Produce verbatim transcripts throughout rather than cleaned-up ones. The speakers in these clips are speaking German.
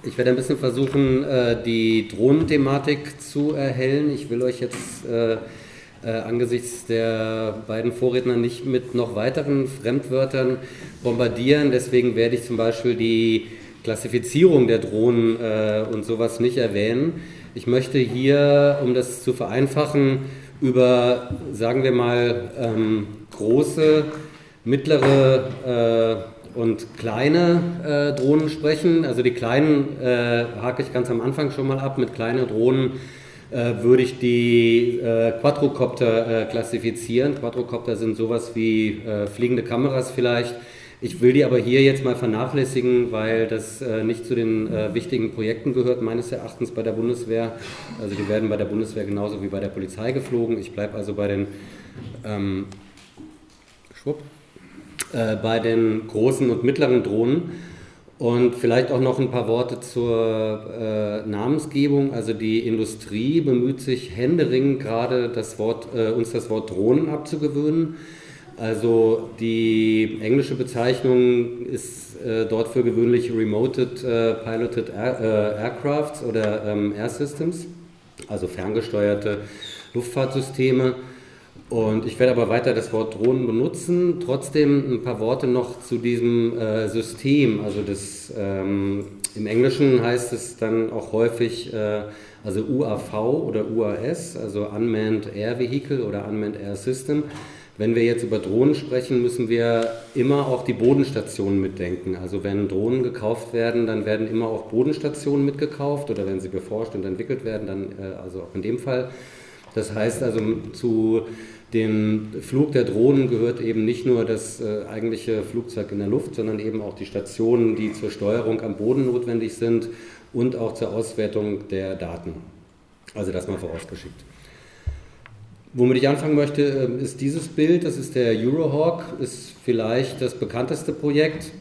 Ich werde ein bisschen versuchen, die Drohnenthematik zu erhellen. Ich will euch jetzt äh, äh, angesichts der beiden Vorredner nicht mit noch weiteren Fremdwörtern bombardieren. Deswegen werde ich zum Beispiel die Klassifizierung der Drohnen äh, und sowas nicht erwähnen. Ich möchte hier, um das zu vereinfachen, über, sagen wir mal, ähm, große, mittlere äh, und kleine äh, Drohnen sprechen. Also die kleinen äh, hake ich ganz am Anfang schon mal ab. Mit kleinen Drohnen äh, würde ich die äh, Quadrocopter äh, klassifizieren. Quadrocopter sind sowas wie äh, fliegende Kameras vielleicht. Ich will die aber hier jetzt mal vernachlässigen, weil das äh, nicht zu den äh, wichtigen Projekten gehört, meines Erachtens bei der Bundeswehr. Also die werden bei der Bundeswehr genauso wie bei der Polizei geflogen. Ich bleibe also bei den ähm, Schwupp. bei den großen und mittleren Drohnen und vielleicht auch noch ein paar Worte zur äh, Namensgebung. Also die Industrie bemüht sich händeringend gerade das Wort, äh, uns das Wort Drohnen abzugewöhnen. Also die englische Bezeichnung ist äh, dort für gewöhnlich Remoted äh, Piloted Air, äh, Aircrafts oder ähm, Air Systems, also ferngesteuerte Luftfahrtsysteme. Und ich werde aber weiter das Wort Drohnen benutzen. Trotzdem ein paar Worte noch zu diesem äh, System. Also das, ähm, im Englischen heißt es dann auch häufig äh, also U A V oder U A S, also Unmanned Air Vehicle oder Unmanned Air System. Wenn wir jetzt über Drohnen sprechen, müssen wir immer auch die Bodenstationen mitdenken. Also wenn Drohnen gekauft werden, dann werden immer auch Bodenstationen mitgekauft oder wenn sie beforscht und entwickelt werden, dann äh, also auch in dem Fall. Das heißt also, zu dem Flug der Drohnen gehört eben nicht nur das äh, eigentliche Flugzeug in der Luft, sondern eben auch die Stationen, die zur Steuerung am Boden notwendig sind und auch zur Auswertung der Daten. Also das mal vorausgeschickt. Womit ich anfangen möchte, ist dieses Bild. Das ist der Eurohawk, ist vielleicht das bekannteste Projekt.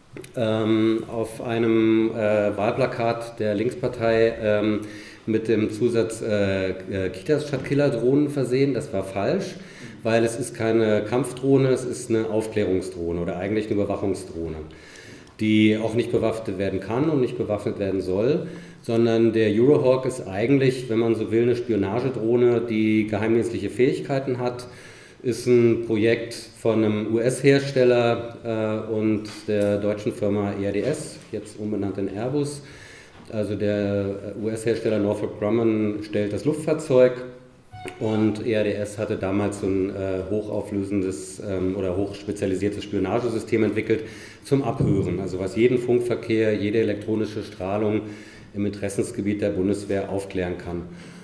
Ähm, auf einem äh, Wahlplakat der Linkspartei ähm, mit dem Zusatz äh, Kitas statt Killerdrohnen versehen. Das war falsch, weil es ist keine Kampfdrohne, es ist eine Aufklärungsdrohne oder eigentlich eine Überwachungsdrohne, die auch nicht bewaffnet werden kann und nicht bewaffnet werden soll, sondern der Eurohawk ist eigentlich, wenn man so will, eine Spionagedrohne, die geheimdienstliche Fähigkeiten hat, ist ein Projekt von einem U S-Hersteller äh, und der deutschen Firma E A D S, jetzt umbenannt in Airbus. Also der U S-Hersteller Northrop Grumman stellt das Luftfahrzeug und E A D S hatte damals so ein äh, hochauflösendes ähm, oder hochspezialisiertes Spionagesystem entwickelt zum Abhören, also was jeden Funkverkehr, jede elektronische Strahlung im Interessensgebiet der Bundeswehr aufklären kann.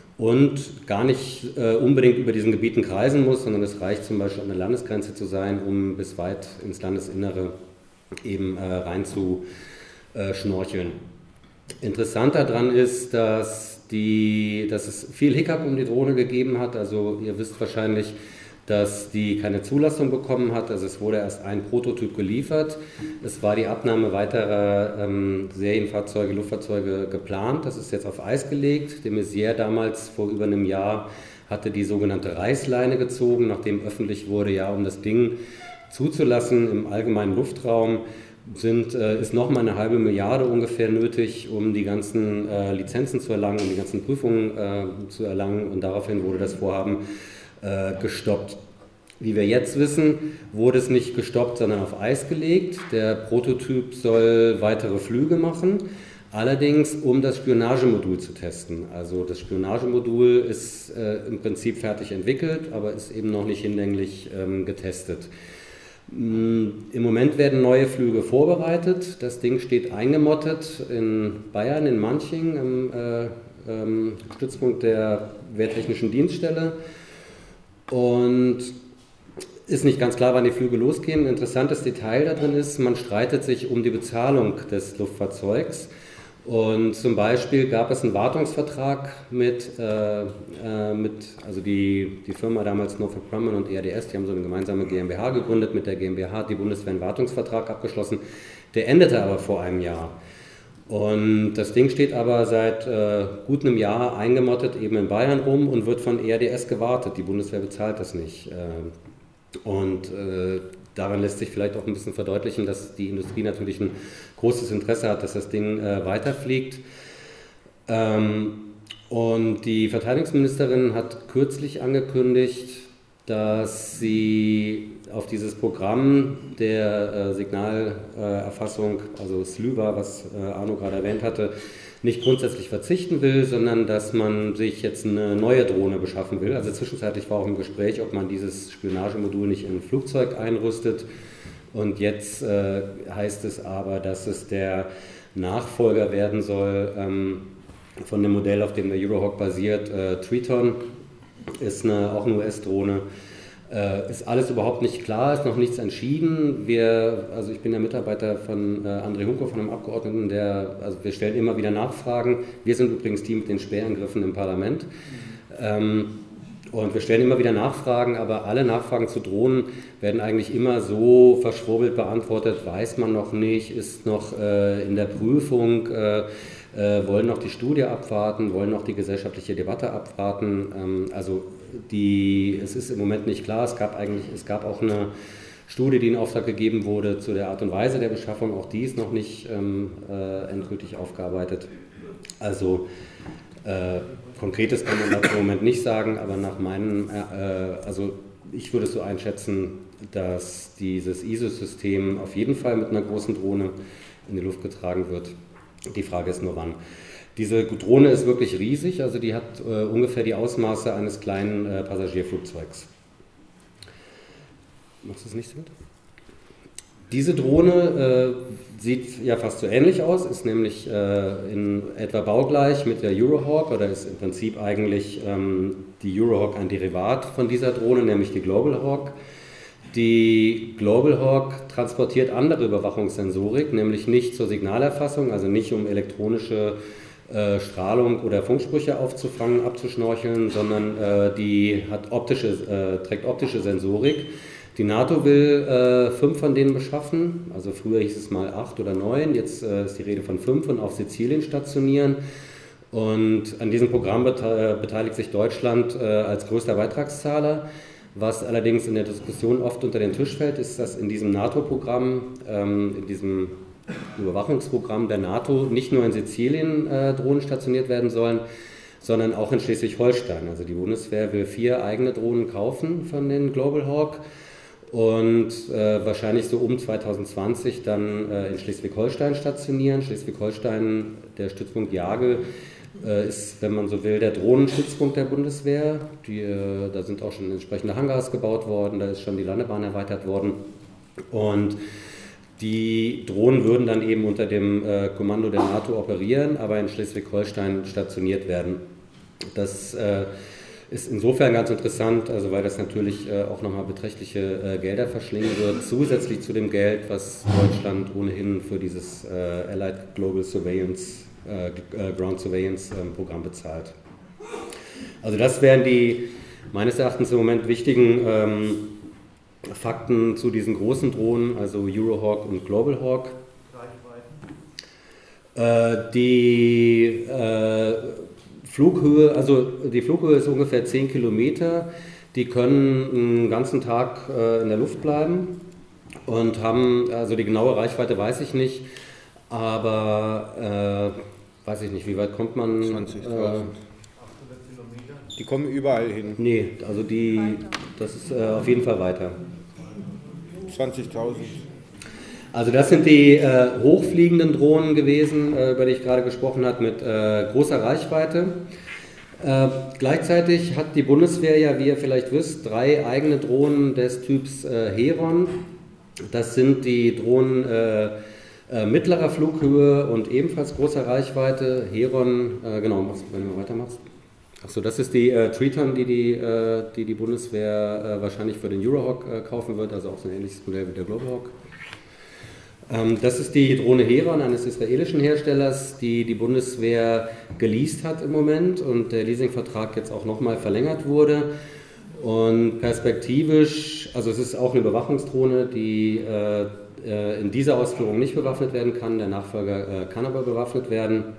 Und gar nicht äh, unbedingt über diesen Gebieten kreisen muss, sondern es reicht zum Beispiel an der Landesgrenze zu sein, um bis weit ins Landesinnere eben äh, rein zu äh, schnorcheln. Interessant daran ist, dass, die, dass es viel Hickhack um die Drohne gegeben hat. Also ihr wisst wahrscheinlich, dass die keine Zulassung bekommen hat. Also es wurde erst ein Prototyp geliefert. Es war die Abnahme weiterer ähm, Serienfahrzeuge, Luftfahrzeuge geplant. Das ist jetzt auf Eis gelegt. De Maizière damals vor über einem Jahr hatte die sogenannte Reißleine gezogen, nachdem öffentlich wurde, ja, um das Ding zuzulassen im allgemeinen Luftraum, Sind, äh, ist nochmal eine halbe Milliarde ungefähr nötig, um die ganzen äh, Lizenzen zu erlangen, um die ganzen Prüfungen äh, zu erlangen, und daraufhin wurde das Vorhaben äh, gestoppt. Wie wir jetzt wissen, wurde es nicht gestoppt, sondern auf Eis gelegt. Der Prototyp soll weitere Flüge machen, allerdings um das Spionagemodul zu testen. Also das Spionagemodul ist äh, im Prinzip fertig entwickelt, aber ist eben noch nicht hinlänglich ähm, getestet. Im Moment werden neue Flüge vorbereitet. Das Ding steht eingemottet in Bayern, in Manching, im äh, ähm, Stützpunkt der Wehrtechnischen Dienststelle. Und ist nicht ganz klar, wann die Flüge losgehen. Ein interessantes Detail da drin ist, man streitet sich um die Bezahlung des Luftfahrzeugs. Und zum Beispiel gab es einen Wartungsvertrag mit, äh, äh, mit also die, die Firma damals Northrop Grumman und E A D S, die haben so eine gemeinsame GmbH gegründet. Mit der GmbH hat die Bundeswehr einen Wartungsvertrag abgeschlossen. Der endete aber vor einem Jahr. Und das Ding steht aber seit äh, gut einem Jahr eingemottet eben in Bayern rum und wird von E A D S gewartet. Die Bundeswehr bezahlt das nicht. Äh, und äh, daran lässt sich vielleicht auch ein bisschen verdeutlichen, dass die Industrie natürlich ein großes Interesse hat, dass das Ding äh, weiterfliegt. Ähm, und die Verteidigungsministerin hat kürzlich angekündigt, dass sie auf dieses Programm der äh, Signalerfassung, äh, also SLUVA, was äh, Arno gerade erwähnt hatte, nicht grundsätzlich verzichten will, sondern dass man sich jetzt eine neue Drohne beschaffen will. Also zwischenzeitlich war auch im Gespräch, ob man dieses Spionagemodul nicht in ein Flugzeug einrüstet. Und jetzt äh, heißt es aber, dass es der Nachfolger werden soll ähm, von dem Modell, auf dem der Eurohawk basiert. Äh, Triton ist eine, auch eine U S-Drohne. Äh, ist alles überhaupt nicht klar, ist noch nichts entschieden. Wir, also ich bin der Mitarbeiter von äh, André Hunko, von einem Abgeordneten, der, also wir stellen immer wieder Nachfragen. Wir sind übrigens die mit den Sperrangriffen im Parlament. Mhm. Ähm, und wir stellen immer wieder Nachfragen, aber alle Nachfragen zu Drohnen werden eigentlich immer so verschwurbelt beantwortet, weiß man noch nicht, ist noch äh, in der Prüfung, äh, äh, wollen noch die Studie abwarten, wollen noch die gesellschaftliche Debatte abwarten. Ähm, also Die, es ist im Moment nicht klar, es gab eigentlich, es gab auch eine Studie, die in Auftrag gegeben wurde zu der Art und Weise der Beschaffung, auch die ist noch nicht ähm, äh, endgültig aufgearbeitet. Also äh, Konkretes kann man dazu im Moment nicht sagen, aber nach meinem, äh, also ich würde es so einschätzen, dass dieses I S O-System auf jeden Fall mit einer großen Drohne in die Luft getragen wird. Die Frage ist nur wann. Diese Drohne ist wirklich riesig, also die hat äh, ungefähr die Ausmaße eines kleinen äh, Passagierflugzeugs. Machst du es nicht so gut? Diese Drohne äh, sieht ja fast so ähnlich aus, ist nämlich äh, in etwa baugleich mit der Eurohawk oder ist im Prinzip eigentlich ähm, die Eurohawk ein Derivat von dieser Drohne, nämlich die Global Hawk. Die Global Hawk transportiert andere Überwachungssensorik, nämlich nicht zur Signalerfassung, also nicht um elektronische äh, Strahlung oder Funksprüche aufzufangen, abzuschnorcheln, sondern äh, die hat optische, äh, trägt optische Sensorik. Die NATO will äh, fünf von denen beschaffen, also früher hieß es mal acht oder neun, jetzt äh, ist die Rede von fünf und auf Sizilien stationieren. Und an diesem Programm bete beteiligt sich Deutschland äh, als größter Beitragszahler. Was allerdings in der Diskussion oft unter den Tisch fällt, ist, dass in diesem NATO-Programm, ähm, in diesem Überwachungsprogramm der NATO nicht nur in Sizilien äh, Drohnen stationiert werden sollen, sondern auch in Schleswig-Holstein. Also die Bundeswehr will vier eigene Drohnen kaufen von den Global Hawk und äh, wahrscheinlich so um zwanzig zwanzig dann äh, in Schleswig-Holstein stationieren. Schleswig-Holstein, der Stützpunkt Jagel, äh, ist, wenn man so will, der Drohnenstützpunkt der Bundeswehr. Die, äh, da sind auch schon entsprechende Hangars gebaut worden, da ist schon die Landebahn erweitert worden. Und die Drohnen würden dann eben unter dem äh, Kommando der NATO operieren, aber in Schleswig-Holstein stationiert werden. Das äh, ist insofern ganz interessant, also weil das natürlich äh, auch nochmal beträchtliche äh, Gelder verschlingen wird, zusätzlich zu dem Geld, was Deutschland ohnehin für dieses äh, Allied Global Surveillance, äh, äh, Ground Surveillance äh, Programm bezahlt. Also das wären die meines Erachtens im Moment wichtigen ähm, Fakten zu diesen großen Drohnen, also Eurohawk und Global Hawk. Äh, die äh, Flughöhe, also die Flughöhe ist ungefähr zehn Kilometer. Die können einen ganzen Tag äh, in der Luft bleiben und haben, also die genaue Reichweite weiß ich nicht, aber äh, weiß ich nicht, wie weit kommt man? zwanzigtausend. Die kommen überall hin. Nee, also die, das ist äh, auf jeden Fall weiter. zwanzigtausend. Also das sind die äh, hochfliegenden Drohnen gewesen, äh, über die ich gerade gesprochen habe, mit äh, großer Reichweite. Äh, gleichzeitig hat die Bundeswehr ja, wie ihr vielleicht wisst, drei eigene Drohnen des Typs äh, Heron. Das sind die Drohnen äh, äh, mittlerer Flughöhe und ebenfalls großer Reichweite. Heron, äh, genau, wenn du mal weitermachst. Achso, das ist die äh, Triton, die die, äh, die die Bundeswehr äh, wahrscheinlich für den Eurohawk äh, kaufen wird, also auch so ein ähnliches Modell wie der Global Hawk. Ähm, das ist die Drohne Heron eines israelischen Herstellers, die die Bundeswehr geleast hat im Moment und der Leasingvertrag jetzt auch nochmal verlängert wurde. Und perspektivisch, also es ist auch eine Überwachungsdrohne, die äh, in dieser Ausführung nicht bewaffnet werden kann, der Nachfolger äh, kann aber bewaffnet werden.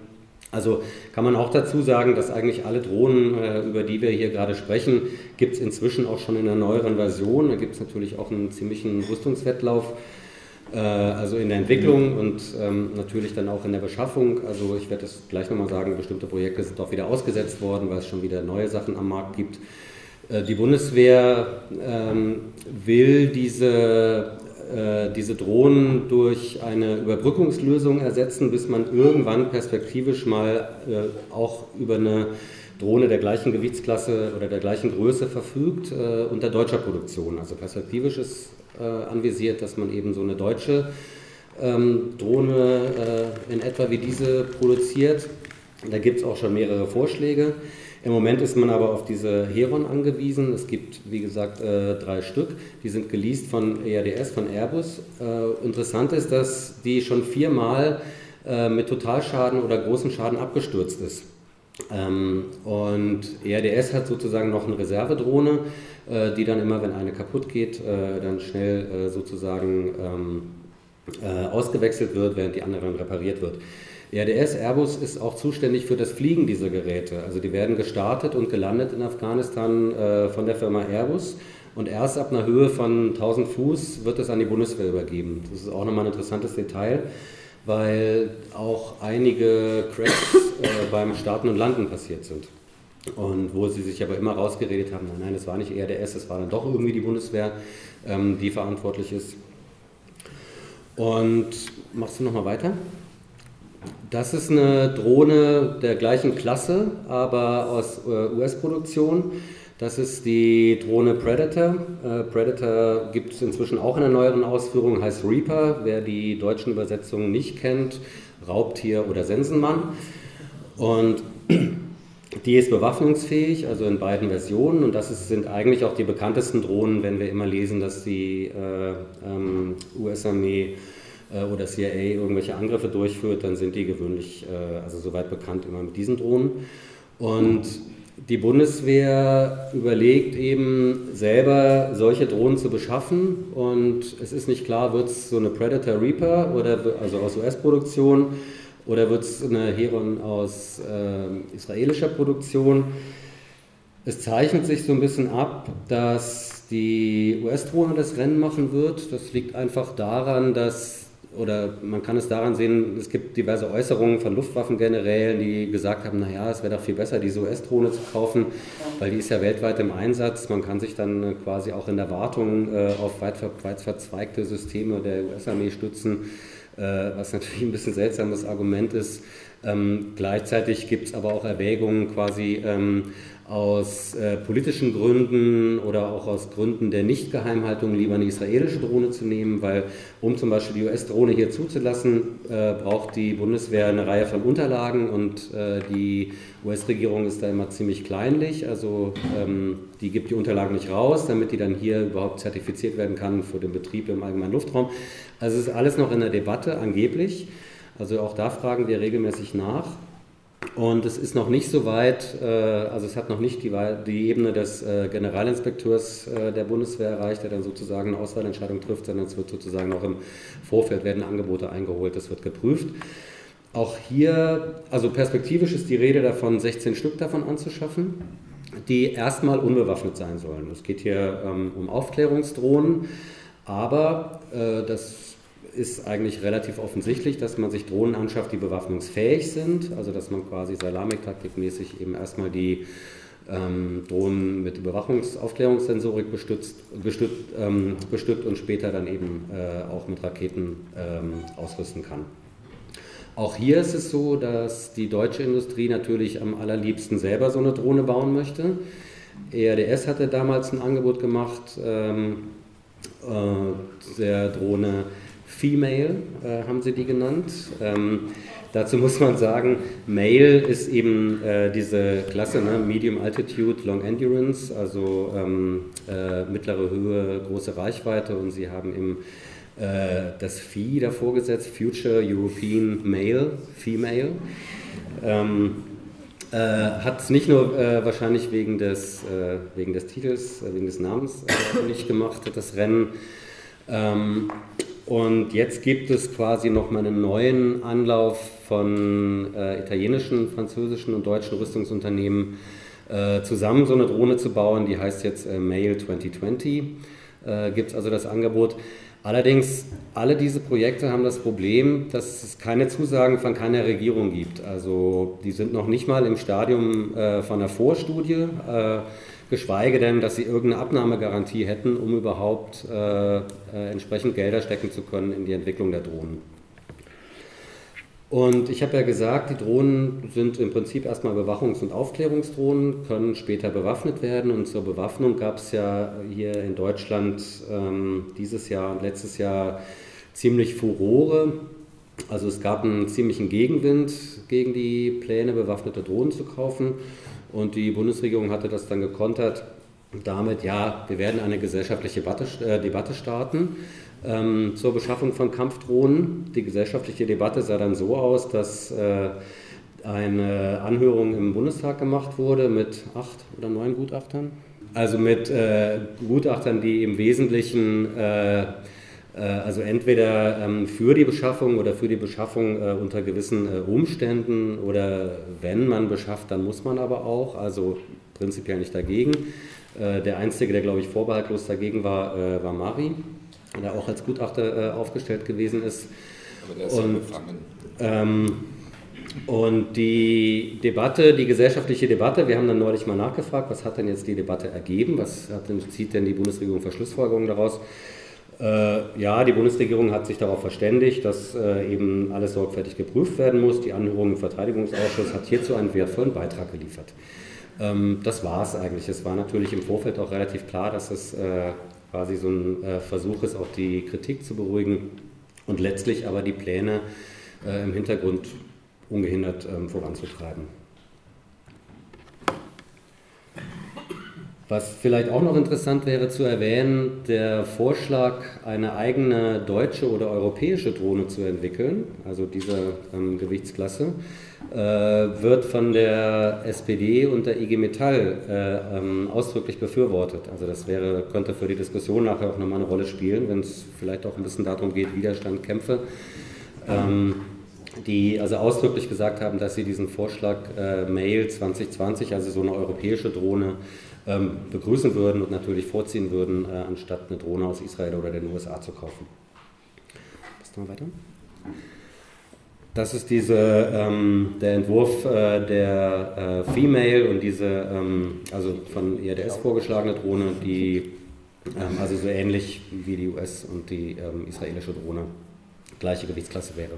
Also kann man auch dazu sagen, dass eigentlich alle Drohnen, äh, über die wir hier gerade sprechen, gibt es inzwischen auch schon in einer neueren Version. Da gibt es natürlich auch einen ziemlichen Rüstungswettlauf, äh, also in der Entwicklung und ähm, natürlich dann auch in der Beschaffung. Also ich werde das gleich nochmal sagen, bestimmte Projekte sind auch wieder ausgesetzt worden, weil es schon wieder neue Sachen am Markt gibt. Äh, die Bundeswehr ähm, will diese diese Drohnen durch eine Überbrückungslösung ersetzen, bis man irgendwann perspektivisch mal äh, auch über eine Drohne der gleichen Gewichtsklasse oder der gleichen Größe verfügt, äh, unter deutscher Produktion. Also perspektivisch ist äh, anvisiert, dass man eben so eine deutsche ähm, Drohne äh, in etwa wie diese produziert. Da gibt es auch schon mehrere Vorschläge. Im Moment ist man aber auf diese Heron angewiesen. Es gibt, wie gesagt, äh, drei Stück. Die sind geleast von E A D S, von Airbus. Äh, interessant ist, dass die schon viermal äh, mit Totalschaden oder großen Schaden abgestürzt ist. Ähm, und E A D S hat sozusagen noch eine Reservedrohne, äh, die dann immer, wenn eine kaputt geht, äh, dann schnell äh, sozusagen ähm, äh, ausgewechselt wird, während die andere repariert wird. E A D S, Airbus ist auch zuständig für das Fliegen dieser Geräte. Also die werden gestartet und gelandet in Afghanistan äh, von der Firma Airbus und erst ab einer Höhe von tausend Fuß wird es an die Bundeswehr übergeben. Das ist auch nochmal ein interessantes Detail, weil auch einige Cracks äh, beim Starten und Landen passiert sind. Und wo sie sich aber immer rausgeredet haben, nein, nein, es war nicht E A D S, es war dann doch irgendwie die Bundeswehr, ähm, die verantwortlich ist. Und machst du nochmal weiter? Das ist eine Drohne der gleichen Klasse, aber aus äh, U S-Produktion. Das ist die Drohne Predator. Äh, Predator gibt es inzwischen auch in einer neueren Ausführung, heißt Reaper. Wer die deutschen Übersetzungen nicht kennt, Raubtier oder Sensenmann. Und die ist bewaffnungsfähig, also in beiden Versionen. Und das ist, sind eigentlich auch die bekanntesten Drohnen, wenn wir immer lesen, dass die äh, ähm, U S-Armee oder C I A irgendwelche Angriffe durchführt, dann sind die gewöhnlich, äh, also soweit bekannt, immer mit diesen Drohnen. Und die Bundeswehr überlegt eben selber, solche Drohnen zu beschaffen und es ist nicht klar, wird es so eine Predator Reaper, oder, also aus U S-Produktion, oder wird es eine Heron aus äh, israelischer Produktion. Es zeichnet sich so ein bisschen ab, dass die U S-Drohne das Rennen machen wird. Das liegt einfach daran, dass Oder man kann es daran sehen, es gibt diverse Äußerungen von Luftwaffengenerälen, die gesagt haben, naja, es wäre doch viel besser, diese U S-Drohne zu kaufen, weil die ist ja weltweit im Einsatz. Man kann sich dann quasi auch in der Wartung äh, auf weit, weit verzweigte Systeme der U S-Armee stützen, äh, was natürlich ein bisschen seltsames Argument ist. Ähm, gleichzeitig gibt es aber auch Erwägungen quasi ähm, aus äh, politischen Gründen oder auch aus Gründen der Nichtgeheimhaltung lieber eine israelische Drohne zu nehmen, weil um zum Beispiel die U S-Drohne hier zuzulassen, äh, braucht die Bundeswehr eine Reihe von Unterlagen und äh, die U S-Regierung ist da immer ziemlich kleinlich, also ähm, die gibt die Unterlagen nicht raus, damit die dann hier überhaupt zertifiziert werden kann für den Betrieb im allgemeinen Luftraum. Also es ist alles noch in der Debatte, angeblich, also auch da fragen wir regelmäßig nach. Und es ist noch nicht so weit, also es hat noch nicht die, die Ebene des Generalinspekteurs der Bundeswehr erreicht, der dann sozusagen eine Auswahlentscheidung trifft, sondern es wird sozusagen auch im Vorfeld werden Angebote eingeholt, das wird geprüft. Auch hier, also perspektivisch ist die Rede davon, sechzehn Stück davon anzuschaffen, die erstmal unbewaffnet sein sollen. Es geht hier ähm, um Aufklärungsdrohnen, aber äh, das ist eigentlich relativ offensichtlich, dass man sich Drohnen anschafft, die bewaffnungsfähig sind, also dass man quasi Salamitaktikmäßig eben erstmal die ähm, Drohnen mit Überwachungsaufklärungssensorik bestützt, bestückt, ähm, bestückt und später dann eben äh, auch mit Raketen ähm, ausrüsten kann. Auch hier ist es so, dass die deutsche Industrie natürlich am allerliebsten selber so eine Drohne bauen möchte. E A D S hatte damals ein Angebot gemacht, ähm, äh, der Drohne Female äh, haben sie die genannt. Ähm, dazu muss man sagen, Male ist eben äh, diese Klasse, ne? Medium Altitude, Long Endurance, also ähm, äh, mittlere Höhe, große Reichweite, und sie haben eben äh, das Phi davor gesetzt, Future European Male, Female. Ähm, äh, hat es nicht nur äh, wahrscheinlich wegen des, äh, wegen des Titels, äh, wegen des Namens äh, nicht gemacht, das Rennen. Ähm, Und jetzt gibt es quasi nochmal einen neuen Anlauf von äh, italienischen, französischen und deutschen Rüstungsunternehmen, äh, zusammen so eine Drohne zu bauen. Die heißt jetzt äh, Mail zwanzig zwanzig. Äh, gibt es also das Angebot. Allerdings, alle diese Projekte haben das Problem, dass es keine Zusagen von keiner Regierung gibt. Also die sind noch nicht mal im Stadium äh, von einer Vorstudie, äh, geschweige denn, dass sie irgendeine Abnahmegarantie hätten, um überhaupt äh, äh, entsprechend Gelder stecken zu können in die Entwicklung der Drohnen. Und ich habe ja gesagt, die Drohnen sind im Prinzip erstmal Bewachungs- und Aufklärungsdrohnen, können später bewaffnet werden. Und zur Bewaffnung gab es ja hier in Deutschland ähm, dieses Jahr und letztes Jahr ziemlich Furore. Also es gab einen ziemlichen Gegenwind gegen die Pläne, bewaffnete Drohnen zu kaufen. Und die Bundesregierung hatte das dann gekontert damit, ja, wir werden eine gesellschaftliche Debatte, äh, Debatte starten ähm, zur Beschaffung von Kampfdrohnen. Die gesellschaftliche Debatte sah dann so aus, dass äh, eine Anhörung im Bundestag gemacht wurde mit acht oder neun Gutachtern. Also mit äh, Gutachtern, die im Wesentlichen äh, also entweder ähm, für die Beschaffung oder für die Beschaffung äh, unter gewissen äh, Umständen oder wenn man beschafft, dann muss man aber auch, also prinzipiell nicht dagegen. Äh, der Einzige, der glaube ich vorbehaltlos dagegen war, äh, war Mari, der auch als Gutachter äh, aufgestellt gewesen ist. Aber der ist und, ja befangen. Ähm, und die Debatte, die gesellschaftliche Debatte, wir haben dann neulich mal nachgefragt, was hat denn jetzt die Debatte ergeben, was hat denn, zieht denn die Bundesregierung für Schlussfolgerungen daraus? Äh, ja, die Bundesregierung hat sich darauf verständigt, dass äh, eben alles sorgfältig geprüft werden muss. Die Anhörung im Verteidigungsausschuss hat hierzu einen wertvollen Beitrag geliefert. Ähm, das war es eigentlich. Es war natürlich im Vorfeld auch relativ klar, dass es äh, quasi so ein äh, Versuch ist, auch die Kritik zu beruhigen und letztlich aber die Pläne äh, im Hintergrund ungehindert ähm, voranzutreiben. Was vielleicht auch noch interessant wäre zu erwähnen, der Vorschlag, eine eigene deutsche oder europäische Drohne zu entwickeln, also diese ähm, Gewichtsklasse, äh, wird von der S P D und der I G Metall äh, ähm, ausdrücklich befürwortet. Also das wäre, könnte für die Diskussion nachher auch nochmal eine Rolle spielen, wenn es vielleicht auch ein bisschen darum geht, Widerstand, Kämpfe. Ähm, die also ausdrücklich gesagt haben, dass sie diesen Vorschlag äh, Mail zwanzig zwanzig, also so eine europäische Drohne, ähm, begrüßen würden und natürlich vorziehen würden, äh, anstatt eine Drohne aus Israel oder den U S A zu kaufen. Was mal weiter? Das ist diese, ähm, der Entwurf äh, der äh, Female und diese, ähm, also von I R D S vorgeschlagene Drohne, die ähm, also so ähnlich wie die U S und die ähm, israelische Drohne gleiche Gewichtsklasse wäre.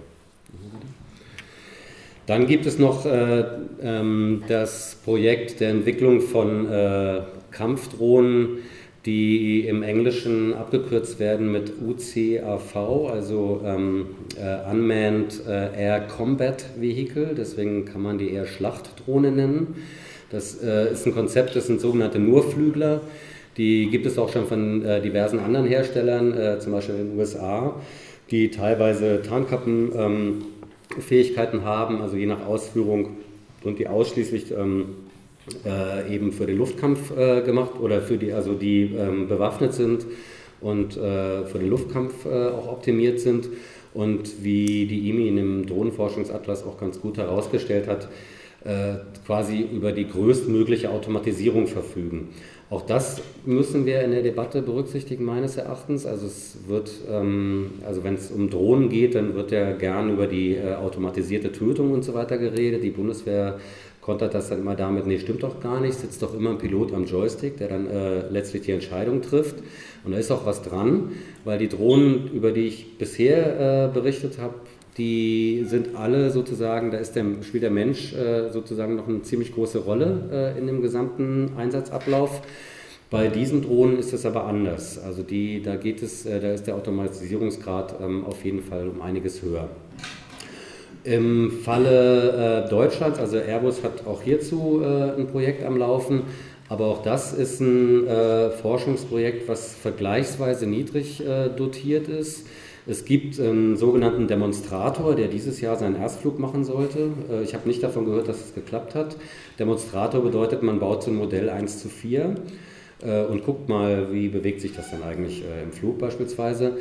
Dann gibt es noch äh, ähm, das Projekt der Entwicklung von äh, Kampfdrohnen, die im Englischen abgekürzt werden mit U C A V, also ähm, äh, Unmanned äh, Air Combat Vehicle, deswegen kann man die eher Schlachtdrohne nennen. Das äh, ist ein Konzept, das sind sogenannte Nurflügler, die gibt es auch schon von äh, diversen anderen Herstellern, äh, zum Beispiel in den U S A, die teilweise Tarnkappenfähigkeiten ähm, haben, also je nach Ausführung, und die ausschließlich ähm, äh, eben für den Luftkampf äh, gemacht oder für die, also die ähm, bewaffnet sind und äh, für den Luftkampf äh, auch optimiert sind und wie die I M I in dem Drohnenforschungsatlas auch ganz gut herausgestellt hat, äh, quasi über die größtmögliche Automatisierung verfügen. Auch das müssen wir in der Debatte berücksichtigen, meines Erachtens. Also es wird, ähm, also wenn es um Drohnen geht, dann wird ja gern über die äh, automatisierte Tötung und so weiter geredet. Die Bundeswehr kontert das dann immer damit, nee, stimmt doch gar nicht, sitzt doch immer ein Pilot am Joystick, der dann äh, letztlich die Entscheidung trifft. Und da ist auch was dran, weil die Drohnen, über die ich bisher äh, berichtet habe, die sind alle sozusagen, da ist der, spielt der Mensch äh, sozusagen noch eine ziemlich große Rolle äh, in dem gesamten Einsatzablauf. Bei diesen Drohnen ist es aber anders. Also die, da geht es, äh, da ist der Automatisierungsgrad ähm, auf jeden Fall um einiges höher. Im Falle äh, Deutschlands, also Airbus hat auch hierzu äh, ein Projekt am Laufen, aber auch das ist ein äh, Forschungsprojekt, was vergleichsweise niedrig äh, dotiert ist. Es gibt einen sogenannten Demonstrator, der dieses Jahr seinen Erstflug machen sollte. Ich habe nicht davon gehört, dass es geklappt hat. Demonstrator bedeutet, man baut so ein Modell eins zu vier und guckt mal, wie bewegt sich das dann eigentlich im Flug beispielsweise.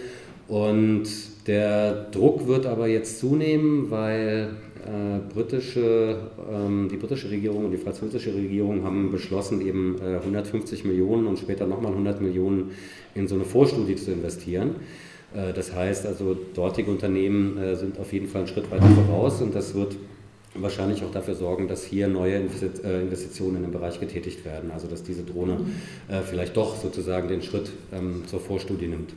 Und der Druck wird aber jetzt zunehmen, weil äh, britische, ähm, die britische Regierung und die französische Regierung haben beschlossen, eben äh, hundertfünfzig Millionen und später nochmal hundert Millionen in so eine Vorstudie zu investieren. Äh, das heißt also, dortige Unternehmen äh, sind auf jeden Fall einen Schritt weiter voraus und das wird wahrscheinlich auch dafür sorgen, dass hier neue Investitionen im Bereich getätigt werden, also dass diese Drohne äh, vielleicht doch sozusagen den Schritt ähm, zur Vorstudie nimmt.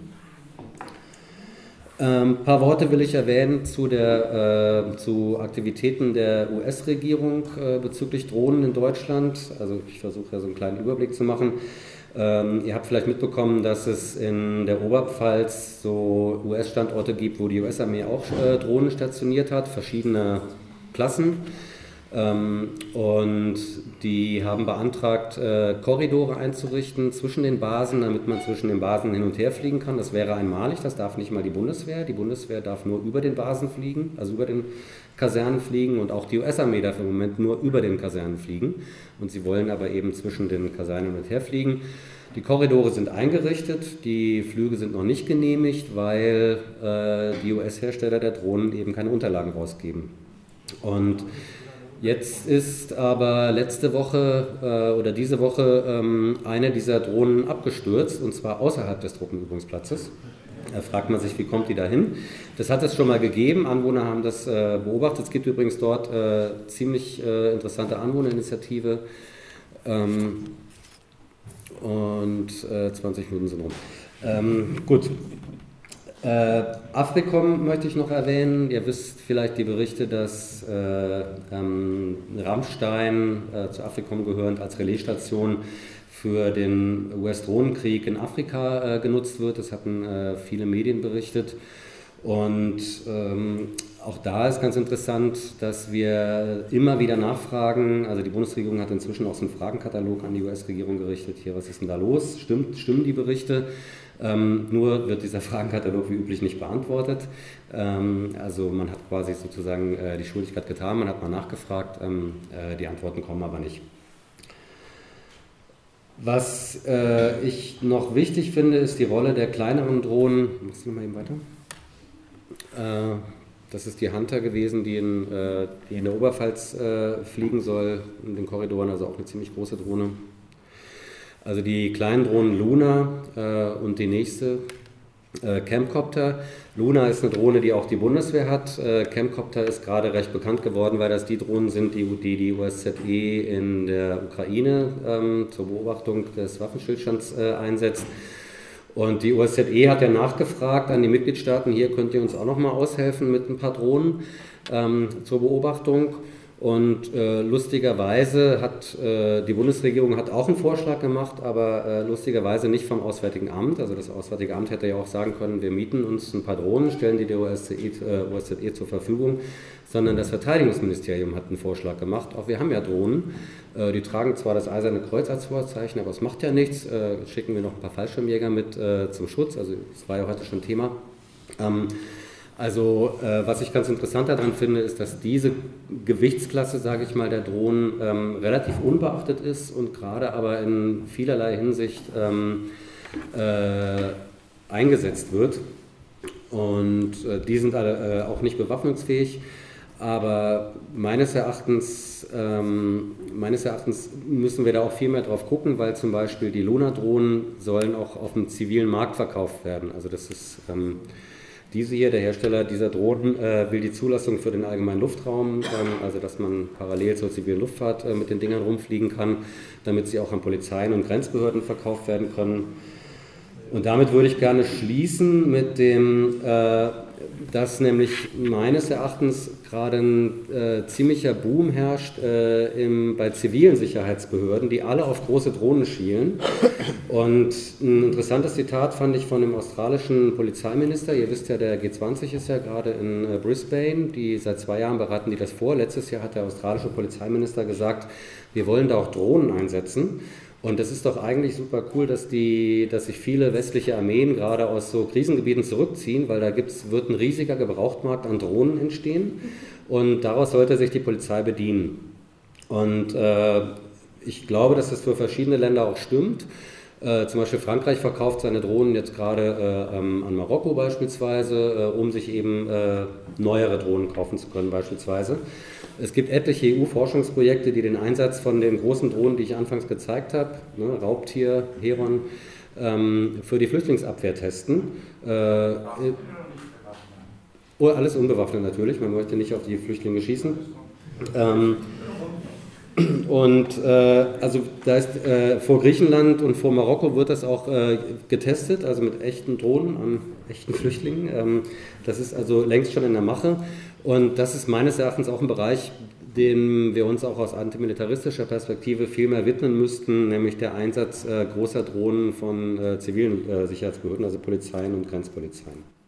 Ein ähm, paar Worte will ich erwähnen zu, der, äh, zu Aktivitäten der U S-Regierung äh, bezüglich Drohnen in Deutschland. Also ich versuche ja so einen kleinen Überblick zu machen. Ähm, ihr habt vielleicht mitbekommen, dass es in der Oberpfalz so U S-Standorte gibt, wo die U S-Armee auch äh, Drohnen stationiert hat, verschiedene Klassen, ähm, und die haben beantragt, äh, Korridore einzurichten zwischen den Basen, damit man zwischen den Basen hin und her fliegen kann. Das wäre einmalig, das darf nicht mal die Bundeswehr. Die Bundeswehr darf nur über den Basen fliegen, also über den Kasernen fliegen, und auch die U S-Armee darf im Moment nur über den Kasernen fliegen, und sie wollen aber eben zwischen den Kasernen hin und her fliegen. Die Korridore sind eingerichtet, die Flüge sind noch nicht genehmigt, weil äh, die U S-Hersteller der Drohnen eben keine Unterlagen rausgeben. Und jetzt ist aber letzte Woche äh, oder diese Woche ähm, eine dieser Drohnen abgestürzt, und zwar außerhalb des Truppenübungsplatzes. Da fragt man sich, wie kommt die da hin? Das hat es schon mal gegeben, Anwohner haben das äh, beobachtet. Es gibt übrigens dort äh, ziemlich äh, interessante Anwohnerinitiative. Ähm, und äh, zwanzig Minuten sind rum. Ähm, gut. Äh, Afrikom möchte ich noch erwähnen. Ihr wisst vielleicht die Berichte, dass äh, ähm, Rammstein äh, zu Afrikom gehörend als Relaisstation für den U S-Drohnenkrieg in Afrika äh, genutzt wird. Das hatten äh, viele Medien berichtet. Und ähm, auch da ist ganz interessant, dass wir immer wieder nachfragen. Also die Bundesregierung hat inzwischen auch so einen Fragenkatalog an die U S-Regierung gerichtet. Hier, was ist denn da los? Stimmt, stimmen die Berichte? Ähm, nur wird dieser Fragenkatalog wie üblich nicht beantwortet. Ähm, also man hat quasi sozusagen äh, die Schuldigkeit getan, man hat mal nachgefragt, ähm, äh, die Antworten kommen aber nicht. Was äh, ich noch wichtig finde, ist die Rolle der kleineren Drohnen. Machst du noch mal eben weiter? Äh, das ist die Hunter gewesen, die in, äh, die in der Oberpfalz äh, fliegen soll, in den Korridoren, also auch eine ziemlich große Drohne. Also die kleinen Drohnen Luna äh, und die nächste äh, Camcopter. Luna ist eine Drohne, die auch die Bundeswehr hat. Äh, Camcopter ist gerade recht bekannt geworden, weil das die Drohnen sind, die die, die U S Z E in der Ukraine ähm, zur Beobachtung des Waffenstillstands äh, einsetzt. Und die U S Z E hat ja nachgefragt an die Mitgliedstaaten, hier könnt ihr uns auch nochmal aushelfen mit ein paar Drohnen ähm, zur Beobachtung. Und äh, lustigerweise hat äh, die Bundesregierung hat auch einen Vorschlag gemacht, aber äh, lustigerweise nicht vom Auswärtigen Amt. Also das Auswärtige Amt hätte ja auch sagen können, wir mieten uns ein paar Drohnen, stellen die der U S Z E, äh, U S Z E zur Verfügung, sondern das Verteidigungsministerium hat einen Vorschlag gemacht. Auch wir haben ja Drohnen, äh, die tragen zwar das Eiserne Kreuz als Vorzeichen, aber es macht ja nichts. Äh, schicken wir noch ein paar Fallschirmjäger mit äh, zum Schutz, also das war ja heute schon Thema. Ähm, Also äh, was ich ganz interessant daran finde, ist, dass diese Gewichtsklasse, sage ich mal, der Drohnen ähm, relativ unbeachtet ist und gerade aber in vielerlei Hinsicht ähm, äh, eingesetzt wird. Und äh, die sind alle äh, auch nicht bewaffnungsfähig, aber meines Erachtens, ähm, meines Erachtens müssen wir da auch viel mehr drauf gucken, weil zum Beispiel die Luna-Drohnen sollen auch auf dem zivilen Markt verkauft werden. Also das ist... Ähm, Diese hier, der Hersteller dieser Drohnen, äh, will die Zulassung für den allgemeinen Luftraum, ähm, also dass man parallel zur zivilen Luftfahrt äh, mit den Dingern rumfliegen kann, damit sie auch an Polizeien und Grenzbehörden verkauft werden können. Und damit würde ich gerne schließen mit dem, äh, dass nämlich meines Erachtens gerade ein äh, ziemlicher Boom herrscht äh, im, bei zivilen Sicherheitsbehörden, die alle auf große Drohnen schielen. Und ein interessantes Zitat fand ich von dem australischen Polizeiminister. Ihr wisst ja, der G zwanzig ist ja gerade in äh, Brisbane. Die, seit zwei Jahren bereiten die das vor. Letztes Jahr hat der australische Polizeiminister gesagt, wir wollen da auch Drohnen einsetzen. Und das ist doch eigentlich super cool, dass, die, dass sich viele westliche Armeen gerade aus so Krisengebieten zurückziehen, weil da gibt's, wird ein riesiger Gebrauchtmarkt an Drohnen entstehen und daraus sollte sich die Polizei bedienen. Und äh, ich glaube, dass das für verschiedene Länder auch stimmt. Äh, zum Beispiel Frankreich verkauft seine Drohnen jetzt gerade äh, ähm, an Marokko beispielsweise, äh, um sich eben äh, neuere Drohnen kaufen zu können beispielsweise. Es gibt etliche E U-Forschungsprojekte, die den Einsatz von den großen Drohnen, die ich anfangs gezeigt habe, ne, Raubtier, Heron, ähm, für die Flüchtlingsabwehr testen. Äh, oh, alles unbewaffnet natürlich, man möchte nicht auf die Flüchtlinge schießen. Ähm, Und äh, also da ist äh, vor Griechenland und vor Marokko wird das auch äh, getestet, also mit echten Drohnen an echten Flüchtlingen. Ähm, das ist also längst schon in der Mache und das ist meines Erachtens auch ein Bereich, dem wir uns auch aus antimilitaristischer Perspektive viel mehr widmen müssten, nämlich der Einsatz äh, großer Drohnen von äh, zivilen äh, Sicherheitsbehörden, also Polizeien und Grenzpolizeien.